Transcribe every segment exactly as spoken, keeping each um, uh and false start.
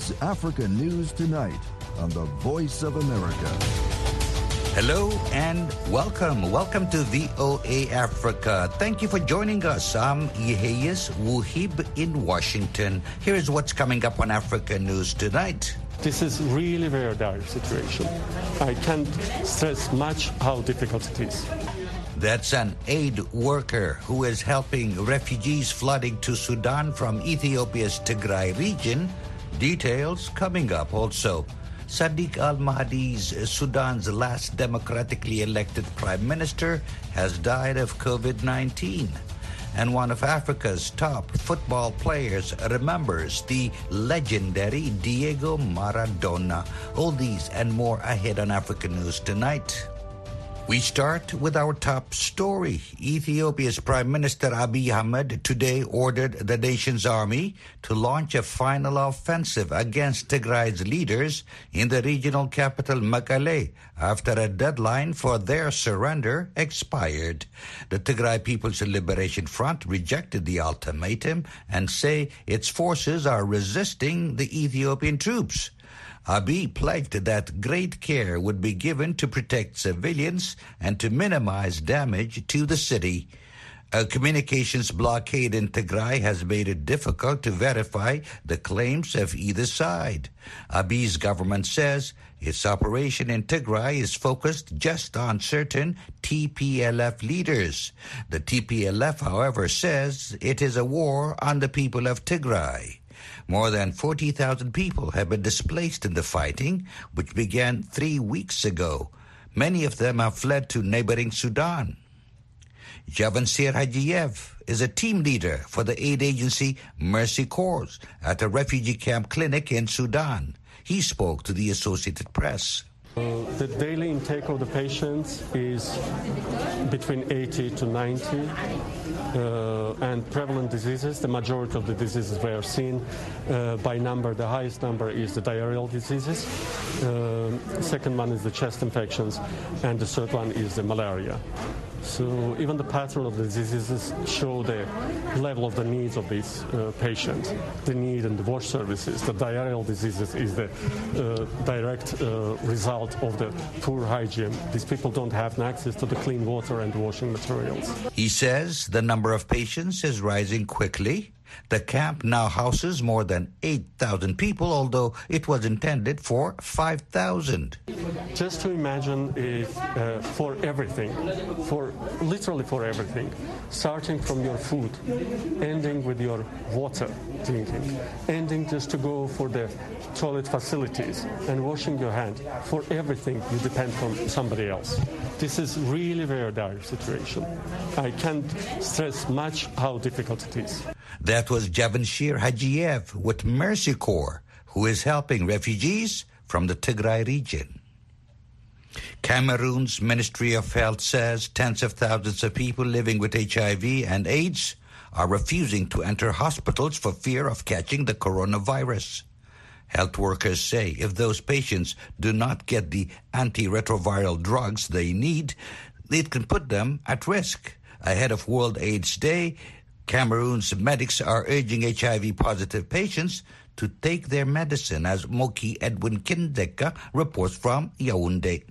It's Africa News Tonight on the Voice of America. Hello and welcome. Welcome to V O A Africa. Thank you for joining us. I'm Yeheyes Wuhib in Washington. Here is what's coming up on Africa News Tonight. This is really very dire situation. I can't stress much how difficult it is. That's an aid worker who is helping refugees flooding to Sudan from Ethiopia's Tigray region. Details coming up also. Sadiq al-Mahdi's Sudan's last democratically elected prime minister has died of COVID nineteen. And one of Africa's top football players remembers the legendary Diego Maradona. All these and more ahead on Africa News Tonight. We start with our top story. Ethiopia's Prime Minister Abiy Ahmed today ordered the nation's army to launch a final offensive against Tigray's leaders in the regional capital Mekelle after a deadline for their surrender expired. The Tigray People's Liberation Front rejected the ultimatum and say its forces are resisting the Ethiopian troops. Abiy pledged that great care would be given to protect civilians and to minimize damage to the city. A communications blockade in Tigray has made it difficult to verify the claims of either side. Abiy's government says its operation in Tigray is focused just on certain T P L F leaders. The T P L F, however, says it is a war on the people of Tigray. More than forty thousand people have been displaced in the fighting, which began three weeks ago. Many of them have fled to neighboring Sudan. Javansir Hajiev is a team leader for the aid agency Mercy Corps at a refugee camp clinic in Sudan. He spoke to the Associated Press. Uh, the daily intake of the patients is between eighty to ninety, uh, and prevalent diseases, the majority of the diseases we are seen uh, by number, the highest number is the diarrheal diseases, uh, second one is the chest infections, and the third one is the malaria. So even the pattern of the diseases show the level of the needs of these uh, patients, the need in the wash services. The diarrheal diseases is the uh, direct uh, result of the poor hygiene. These people don't have access to the clean water and washing materials. He says the number of patients is rising quickly. The camp now houses more than eight thousand people, although it was intended for five thousand. Just to imagine if uh, for everything, for literally for everything, starting from your food, ending with your water drinking, ending just to go for the toilet facilities and washing your hand, for everything you depend from somebody else. This is really very dire situation. I can't stress much how difficult it is. That was Javansir Hajiev with Mercy Corps, who is helping refugees from the Tigray region. Cameroon's Ministry of Health says tens of thousands of people living with H I V and AIDS are refusing to enter hospitals for fear of catching the coronavirus. Health workers say if those patients do not get the antiretroviral drugs they need, it can put them at risk. Ahead of World AIDS Day, Cameroon's medics are urging H I V-positive patients to take their medicine, as Moki Edwin Kindeka reports from Yaoundé.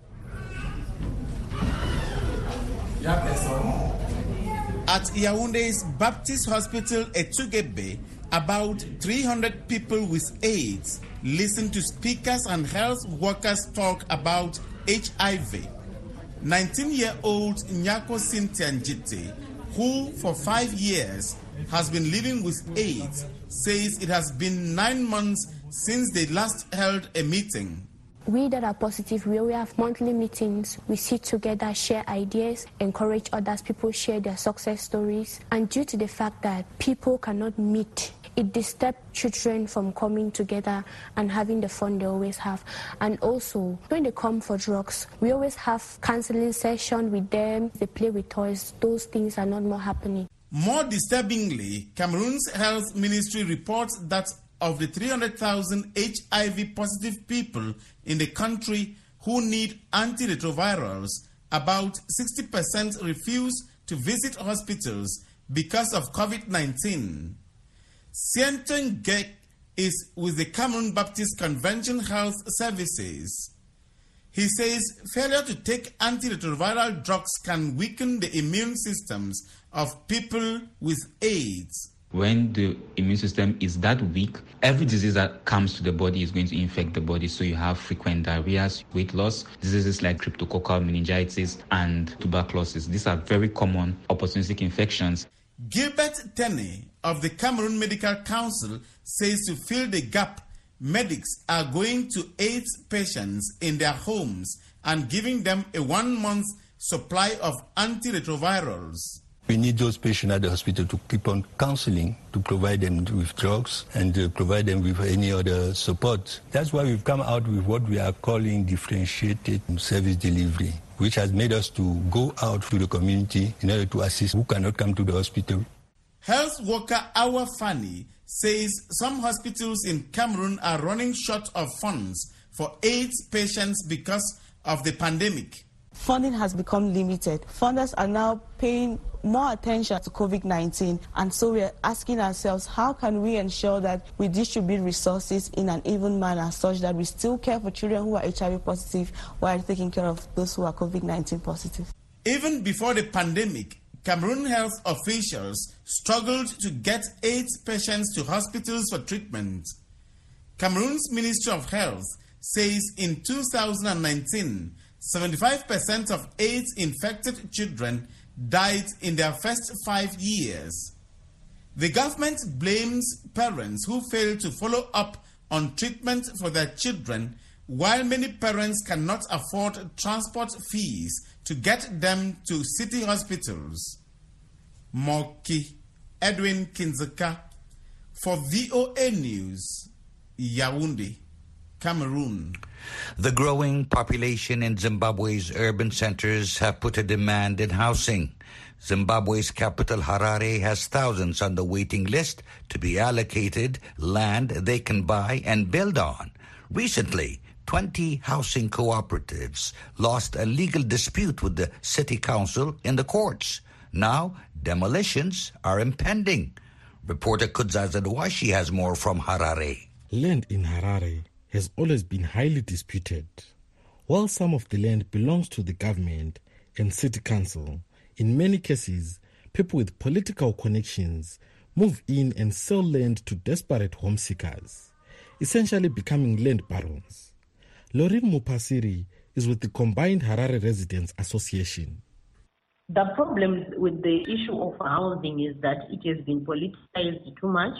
At Yaoundé's Baptist Hospital Etugebe, about three hundred people with AIDS listen to speakers and health workers talk about H I V. nineteen-year-old Nyako Cynthia Njite, who for five years has been living with AIDS, says it has been nine months since they last held a meeting. We that are positive, we, we have monthly meetings. We sit together, share ideas, encourage others. People share their success stories. And due to the fact that people cannot meet, it disturbs children from coming together and having the fun they always have. And also, when they come for drugs, we always have counseling session with them. They play with toys. Those things are not more happening. More disturbingly, Cameroon's health ministry reports that of the three hundred thousand H I V-positive people in the country who need antiretrovirals, about sixty percent refuse to visit hospitals because of COVID nineteen. Sienten Gek is with the Cameroon Baptist Convention Health Services. He says failure to take antiretroviral drugs can weaken the immune systems of people with AIDS. When the immune system is that weak, every disease that comes to the body is going to infect the body. So you have frequent diarrhea, weight loss, diseases like cryptococcal meningitis and tuberculosis. These are very common opportunistic infections. Gilbert Tene of the Cameroon Medical Council says to fill the gap, medics are going to AIDS patients in their homes and giving them a one-month supply of antiretrovirals. We need those patients at the hospital to keep on counseling, to provide them with drugs and to provide them with any other support. That's why we've come out with what we are calling differentiated service delivery, which has made us to go out to the community in order to assist who cannot come to the hospital. Health worker Awa Fani says some hospitals in Cameroon are running short of funds for AIDS patients because of the pandemic. Funding has become limited. Funders are now paying more attention to COVID nineteen, and so we are asking ourselves, how can we ensure that we distribute resources in an even manner such that we still care for children who are H I V positive while taking care of those who are COVID nineteen positive? Even before the pandemic, Cameroon health officials struggled to get AIDS patients to hospitals for treatment. Cameroon's Ministry of Health says in two thousand nineteen, seventy-five percent of AIDS-infected children died in their first five years. The government blames parents who fail to follow up on treatment for their children, while many parents cannot afford transport fees to get them to city hospitals. Moki Edwin Kinzeka for V O A News, Yaoundé, Cameroon. The growing population in Zimbabwe's urban centers have put a demand in housing. Zimbabwe's capital, Harare, has thousands on the waiting list to be allocated land they can buy and build on. Recently, twenty housing cooperatives lost a legal dispute with the city council in the courts. Now, demolitions are impending. Reporter Kudzaza Dwashi has more from Harare. Land in Harare has always been highly disputed. While some of the land belongs to the government and city council, in many cases, people with political connections move in and sell land to desperate home seekers, essentially becoming land barons. Lorin Mupasiri is with the Combined Harare Residents Association. The problem with the issue of housing is that it has been politicized too much.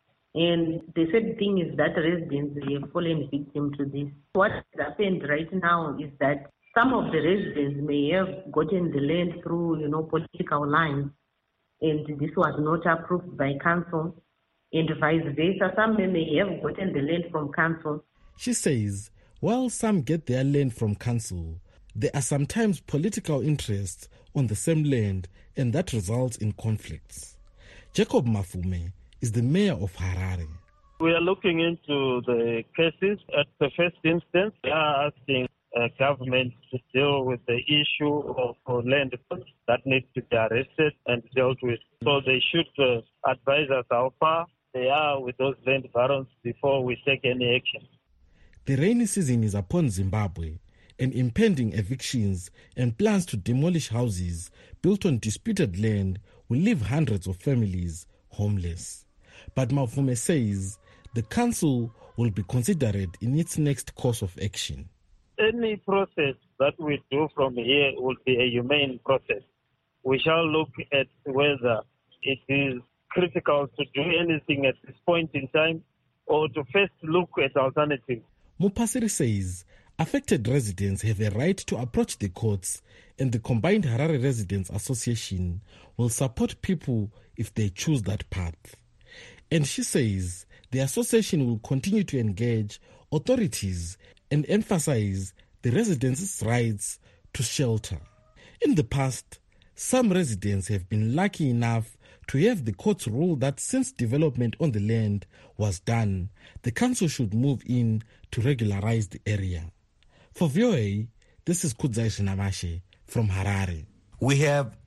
And the sad thing is that residents have fallen victim to this. What has happened right now is that some of the residents may have gotten the land through, you know, political lines, and this was not approved by council, and vice versa. Some may have gotten the land from council. She says, while some get their land from council, there are sometimes political interests on the same land, and that results in conflicts. Jacob Mafume is the mayor of Harare. We are looking into the cases. At the first instance, we are asking uh, government to deal with the issue of uh, land that needs to be arrested and dealt with. So they should uh, advise us how far they are with those land barons before we take any action. The rainy season is upon Zimbabwe, and impending evictions and plans to demolish houses built on disputed land will leave hundreds of families homeless. But Mafume says the council will be considerate in its next course of action. Any process that we do from here will be a humane process. We shall look at whether it is critical to do anything at this point in time or to first look at alternatives. Mupasiri says affected residents have a right to approach the courts, and the Combined Harare Residents Association will support people if they choose that path. And she says the association will continue to engage authorities and emphasize the residents' rights to shelter. In the past, some residents have been lucky enough to have the courts rule that since development on the land was done, the council should move in to regularize the area. For V O A, this is Kudzai Shinabashe from Harare. We have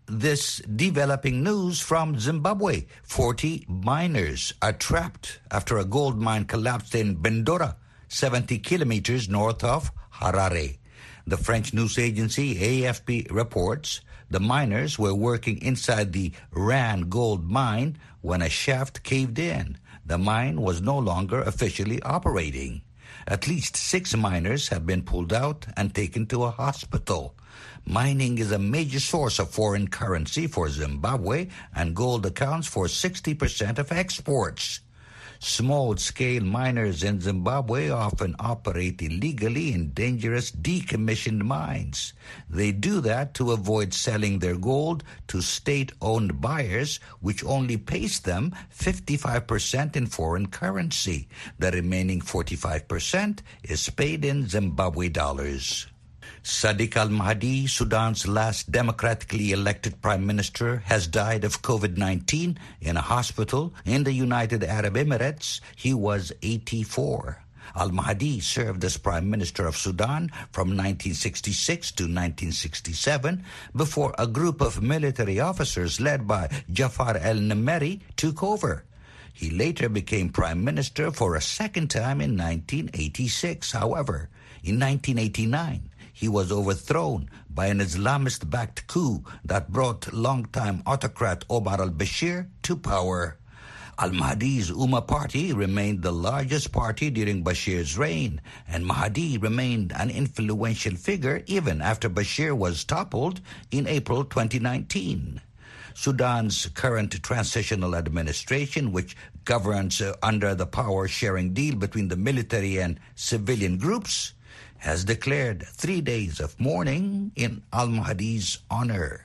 this developing news from Zimbabwe. forty miners are trapped after a gold mine collapsed in Bendora, seventy kilometers north of Harare. The French news agency A F P reports the miners were working inside the Rand gold mine when a shaft caved in. The mine was no longer officially operating. At least six miners have been pulled out and taken to a hospital. Mining is a major source of foreign currency for Zimbabwe, and gold accounts for sixty percent of exports. Small-scale miners in Zimbabwe often operate illegally in dangerous decommissioned mines. They do that to avoid selling their gold to state-owned buyers, which only pays them fifty-five percent in foreign currency. The remaining forty-five percent is paid in Zimbabwe dollars. Sadiq al-Mahdi, Sudan's last democratically elected prime minister, has died of COVID nineteen in a hospital in the United Arab Emirates. He was eighty-four. Al-Mahdi served as prime minister of Sudan from nineteen sixty-six to nineteen sixty-seven before a group of military officers led by Jafar el-Nimeri took over. He later became prime minister for a second time in nineteen eighty-six. However, in nineteen eighty-nine, he was overthrown by an Islamist-backed coup that brought longtime autocrat Omar al-Bashir to power. Al-Mahdi's Umma party remained the largest party during Bashir's reign, and Mahdi remained an influential figure even after Bashir was toppled in April twenty nineteen. Sudan's current transitional administration, which governs uh, under the power-sharing deal between the military and civilian groups, has declared three days of mourning in al-Mahdi's honor.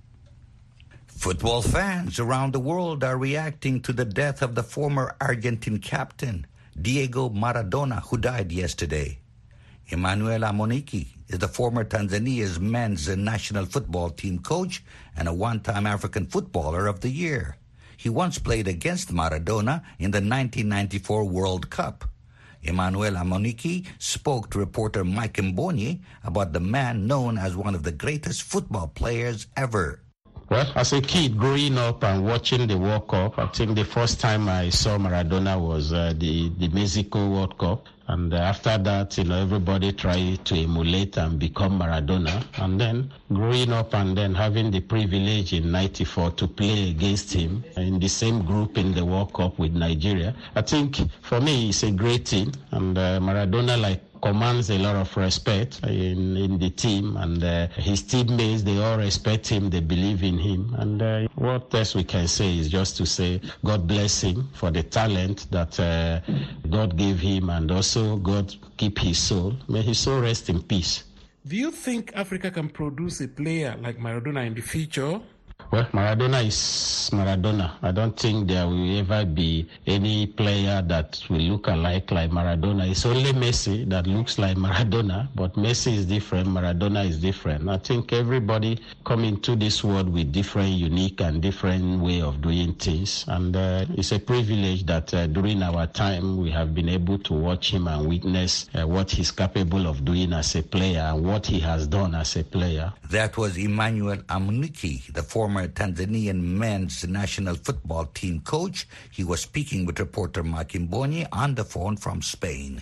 Football fans around the world are reacting to the death of the former Argentine captain, Diego Maradona, who died yesterday. Emmanuel Amuniki is the former Tanzania's men's national football team coach and a one-time African Footballer of the Year. He once played against Maradona in the nineteen ninety-four World Cup. Emmanuel Amuniki spoke to reporter Mike Mbonyi about the man known as one of the greatest football players ever. Well, as a kid growing up and watching the World Cup, I think the first time I saw Maradona was uh, the, the Mexico World Cup. And after that, you know, everybody tried to emulate and become Maradona. And then growing up and then having the privilege in ninety-four to play against him in the same group in the World Cup with Nigeria, I think for me it's a great team. And uh, Maradona, like, commands a lot of respect in, in the team, and uh, his teammates, they all respect him, they believe in him. And uh, what else we can say is just to say God bless him for the talent that uh, God gave him, and also God keep his soul. May his soul rest in peace. Do you think Africa can produce a player like Maradona in the future? Well, Maradona is Maradona. I don't think there will ever be any player that will look alike like Maradona. It's only Messi that looks like Maradona, but Messi is different, Maradona is different. I think everybody come into this world with different, unique and different way of doing things. And uh, it's a privilege that uh, during our time we have been able to watch him and witness uh, what he's capable of doing as a player and what he has done as a player. That was Emmanuel Amuniki, the former Tanzanian men's national football team coach. He was speaking with reporter Mike Mbonyi on the phone from Spain.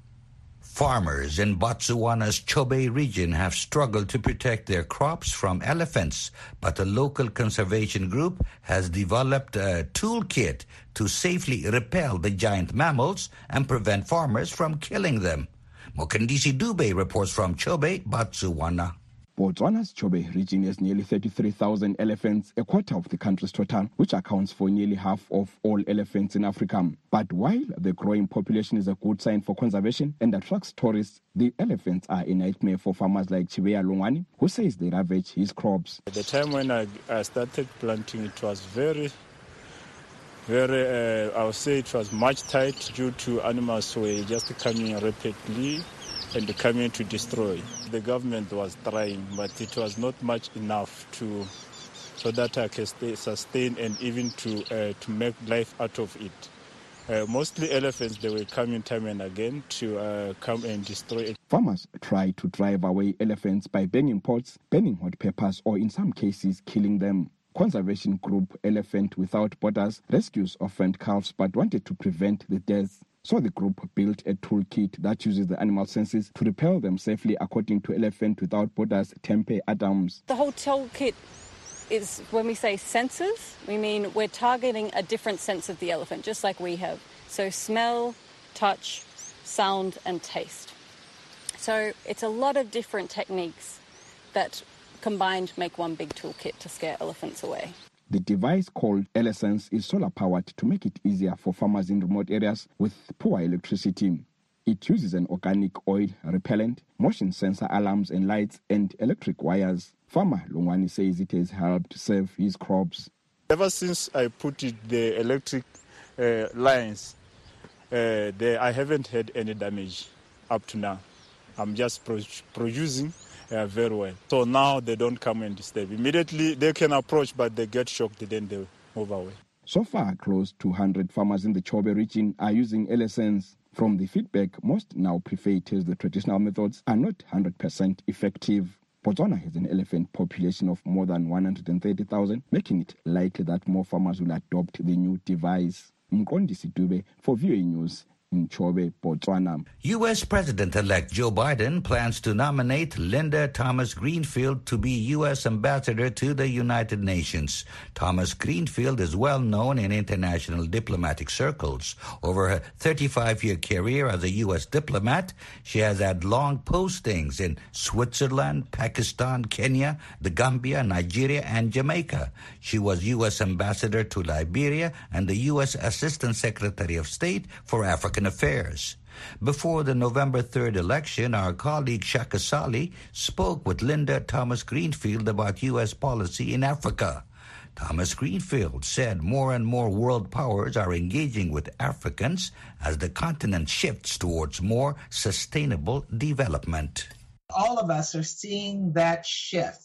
Farmers in Botswana's Chobe region have struggled to protect their crops from elephants, but a local conservation group has developed a toolkit to safely repel the giant mammals and prevent farmers from killing them. Mokandisi Dube reports from Chobe, Botswana. Botswana's Chobe region has nearly thirty-three thousand elephants, a quarter of the country's total, which accounts for nearly half of all elephants in Africa. But while the growing population is a good sign for conservation and attracts tourists, the elephants are a nightmare for farmers like Chibeya Longwani, who says they ravage his crops. At the time when I, I started planting, it was very, very, uh, I would say it was much tight due to animals who were just coming rapidly and coming to destroy. The government was trying, but it was not much enough to, so that I can stay, sustain and even to uh, to make life out of it. Uh, mostly elephants, they were coming time and again to uh, come and destroy Farmers try to drive away elephants by burning pots, burning hot peppers, or in some cases, killing them. Conservation group Elephant Without Borders rescues orphaned calves but wanted to prevent the deaths. So the group built a toolkit that uses the animal senses to repel them safely, according to Elephant Without Borders Tempe Adams. The whole toolkit is, when we say senses, we mean we're targeting a different sense of the elephant, just like we have. So smell, touch, sound, and taste. So it's a lot of different techniques that combined make one big toolkit to scare elephants away. The device called EleSense is solar-powered to make it easier for farmers in remote areas with poor electricity. It uses an organic oil repellent, motion sensor alarms and lights, and electric wires. Farmer Lungwani says it has helped save his crops. Ever since I put it, the electric uh, lines, uh, they, I haven't had any damage up to now. I'm just pro- producing uh, very well. So now they don't come and disturb. Immediately they can approach, but they get shocked, then they move away. So far, close to one hundred farmers in the Chobe region are using EleSense. From the feedback, most now prefer it as the traditional methods are not one hundred percent effective. Botswana has an elephant population of more than one hundred thirty thousand, making it likely that more farmers will adopt the new device. Mkondi Sitube for V O A News in Chobe, Botswana. U S President-elect Joe Biden plans to nominate Linda Thomas Greenfield to be U S ambassador to the United Nations. Thomas Greenfield is well known in international diplomatic circles. Over her thirty-five-year career as a U S diplomat, she has had long postings in Switzerland, Pakistan, Kenya, the Gambia, Nigeria, and Jamaica. She was U S ambassador to Liberia and the U S Assistant Secretary of State for African Affairs. Before the November third election, our colleague Shaka Sali spoke with Linda Thomas Greenfield about U S policy in Africa. Thomas Greenfield said more and more world powers are engaging with Africans as the continent shifts towards more sustainable development. All of us are seeing that shift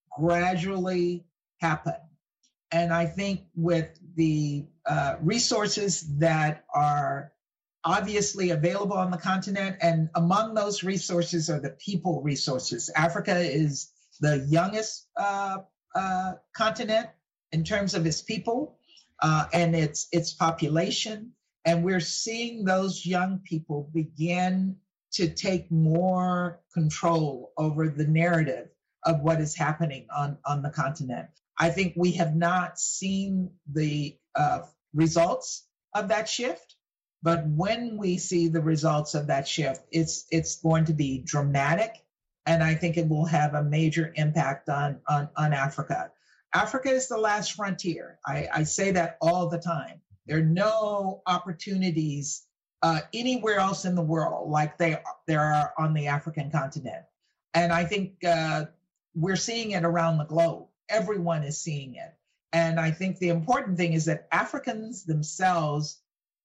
gradually happen. And I think with the uh, resources that are obviously available on the continent, and among those resources are the people resources. Africa is the youngest uh, uh, continent in terms of its people uh, and its its population, and we're seeing those young people begin to take more control over the narrative of what is happening on, on the continent. I think we have not seen the uh, results of that shift. But when we see the results of that shift, it's it's going to be dramatic, and I think it will have a major impact on, on, on Africa. Africa is the last frontier. I, I say that all the time. There are no opportunities uh, anywhere else in the world like they there are on the African continent. And I think uh, we're seeing it around the globe. Everyone is seeing it. And I think the important thing is that Africans themselves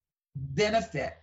benefit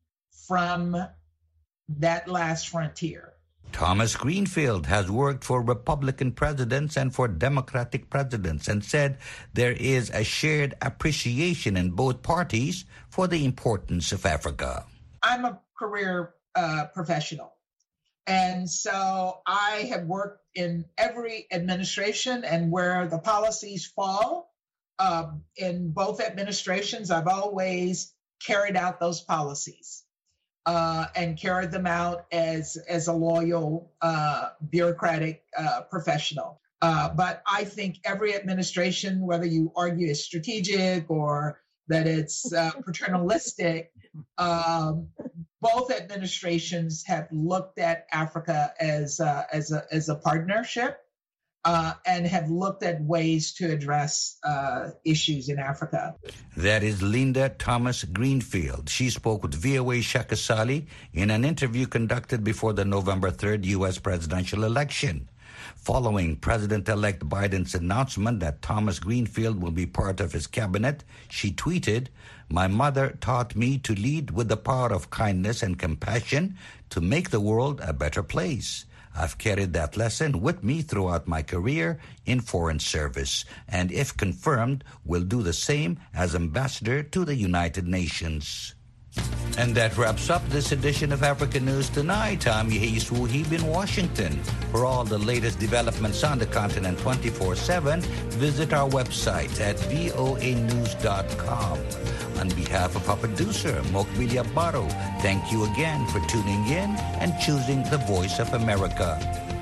from that last frontier. Thomas Greenfield has worked for Republican presidents and for Democratic presidents and said there is a shared appreciation in both parties for the importance of Africa. I'm a career uh, professional, and so I have worked in every administration, and where the policies fall um, in both administrations, I've always carried out those policies uh, and carried them out as, as a loyal uh, bureaucratic uh, professional. Uh, but I think every administration, whether you argue it's strategic or that it's uh, paternalistic, um, both administrations have looked at Africa as, uh, as, a, as a partnership. Uh, and have looked at ways to address uh, issues in Africa. That is Linda Thomas Greenfield. She spoke with V O A Shaka Sali in an interview conducted before the November third U S presidential election. Following President-elect Biden's announcement that Thomas Greenfield will be part of his cabinet, she tweeted, "My mother taught me to lead with the power of kindness and compassion to make the world a better place. I've carried that lesson with me throughout my career in foreign service, and if confirmed, will do the same as ambassador to the United Nations." And that wraps up this edition of African News Tonight. I'm Yehis Wuhib in Washington. For all the latest developments on the continent twenty-four seven, visit our website at voa news dot com. On behalf of our producer, Mokbilia Baro, thank you again for tuning in and choosing the Voice of America.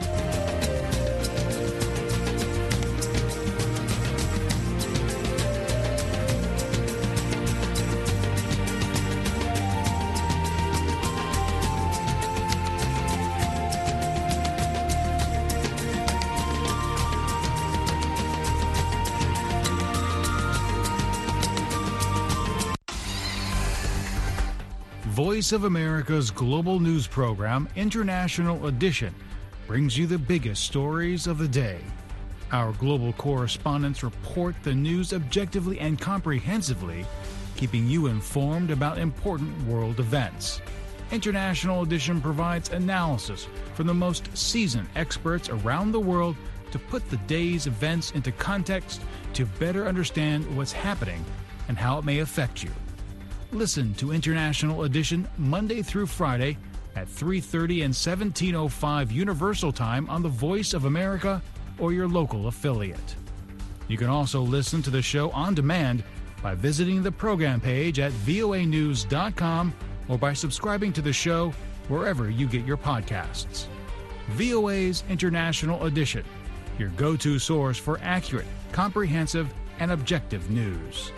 Voice of America's global news program, International Edition, brings you the biggest stories of the day. Our global correspondents report the news objectively and comprehensively, keeping you informed about important world events. International Edition provides analysis from the most seasoned experts around the world to put the day's events into context to better understand what's happening and how it may affect you. Listen to International Edition Monday through Friday at three thirty and seventeen oh five Universal Time on the Voice of America or your local affiliate. You can also listen to the show on demand by visiting the program page at voa news dot com or by subscribing to the show wherever you get your podcasts. V O A's International Edition, your go-to source for accurate, comprehensive, and objective news.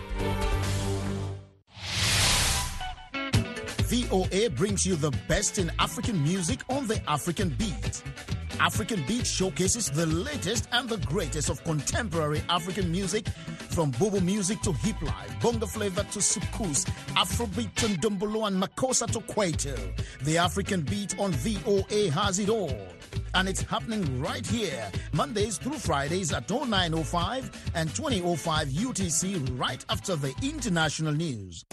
V O A brings you the best in African music on the African Beat. African Beat showcases the latest and the greatest of contemporary African music, from Bobo music to hip life, bongo flavor to soukous, Afrobeat to ndombolo and makossa to kwaito. The African Beat on V O A has it all. And it's happening right here, Mondays through Fridays at oh nine oh five and twenty oh five U T C, right after the international news.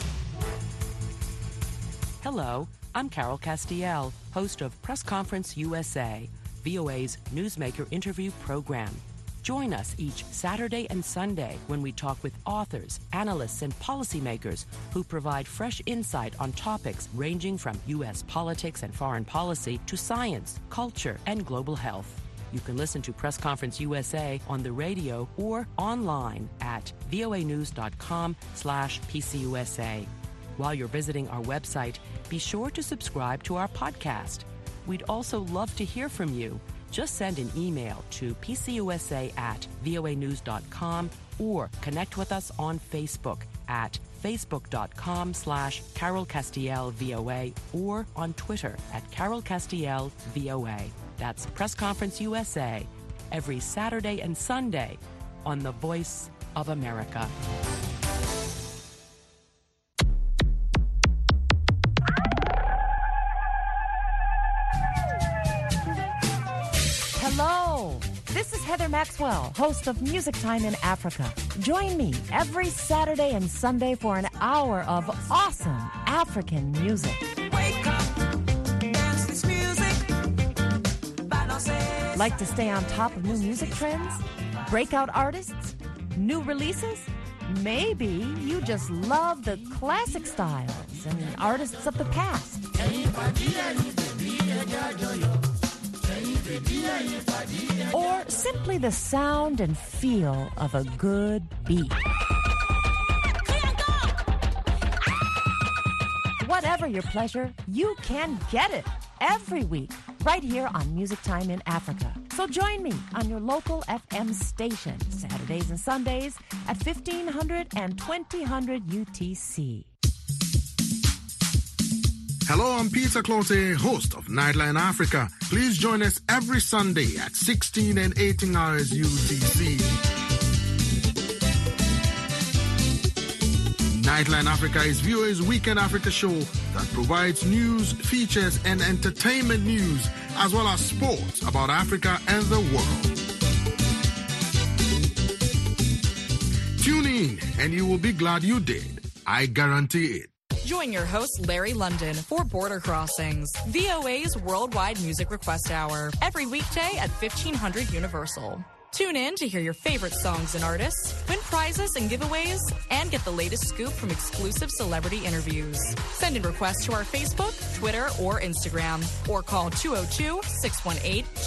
Hello, I'm Carol Castiel, host of Press Conference U S A, V O A's Newsmaker interview program. Join us each Saturday and Sunday when we talk with authors, analysts, and policymakers who provide fresh insight on topics ranging from U S politics and foreign policy to science, culture, and global health. You can listen to Press Conference U S A on the radio or online at voa news dot com slash P C U S A. While you're visiting our website, be sure to subscribe to our podcast. We'd also love to hear from you. Just send an email to p c u s a at voa news dot com or connect with us on Facebook at facebook dot com slash Carol Castiel V O A or on Twitter at Carol Castiel V O A. That's Press Conference U S A, every Saturday and Sunday on the Voice of America. Hello, this is Heather Maxwell, host of Music Time in Africa. Join me every Saturday and Sunday for an hour of awesome African music. Wake up, dance this music. Like to stay on top of new music trends? Breakout artists? New releases? Maybe you just love the classic styles and artists of the past. Or simply the sound and feel of a good beat. Whatever your pleasure, you can get it every week right here on Music Time in Africa. So join me on your local F M station, Saturdays and Sundays at fifteen hundred and twenty hundred U T C. Hello, I'm Peter Clote, host of Nightline Africa. Please join us every Sunday at sixteen and eighteen hours U T C. Nightline Africa is V O A's Weekend Africa show that provides news, features, and entertainment news, as well as sports about Africa and the world. Tune in, and you will be glad you did. I guarantee it. Join your host, Larry London, for Border Crossings, V O A's worldwide music request hour, every weekday at fifteen hundred Universal. Tune in to hear your favorite songs and artists, win prizes and giveaways, and get the latest scoop from exclusive celebrity interviews. Send in requests to our Facebook, Twitter, or Instagram, or call two oh two, six one eight,